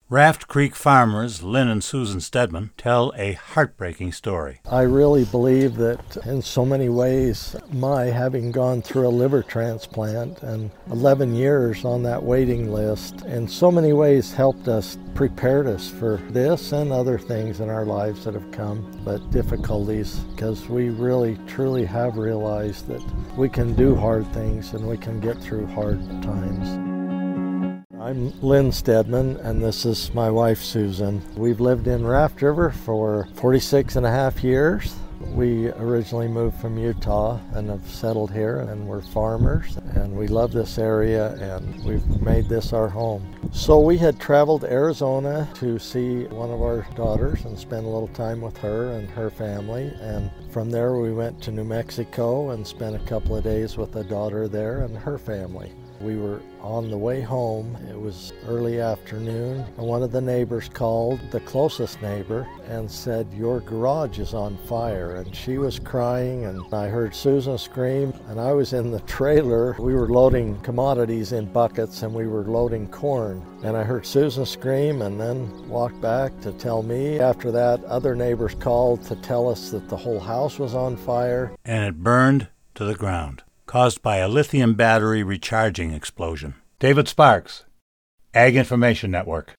Raft Creek farmers Lynn and Susan Stedman tell a heartbreaking story. I really believe that in so many ways, my having gone through a liver transplant and 11 years on that waiting list in so many ways helped us, prepared us for this and other things in our lives that have come, but difficulties, because we really truly have realized that we can do hard things and we can get through hard times. I'm Lynn Stedman, and this is my wife, Susan. We've lived in Raft River for 46 and a half years. We originally moved from Utah and have settled here, and we're farmers, and we love this area, and we've made this our home. So we had traveled to Arizona to see one of our daughters and spend a little time with her and her family, and from there we went to New Mexico and spent a couple of days with a daughter there and her family. We were on the way home. It was early afternoon, and one of the neighbors called, the closest neighbor, and said, "Your garage is on fire." And she was crying, and I heard Susan scream, and I was in the trailer. We were loading commodities in buckets, and we were loading corn. And I heard Susan scream and then walked back to tell me. After that, other neighbors called to tell us that the whole house was on fire. And it burned to the ground, caused by a lithium battery recharging explosion. David Sparks, Ag Information Network.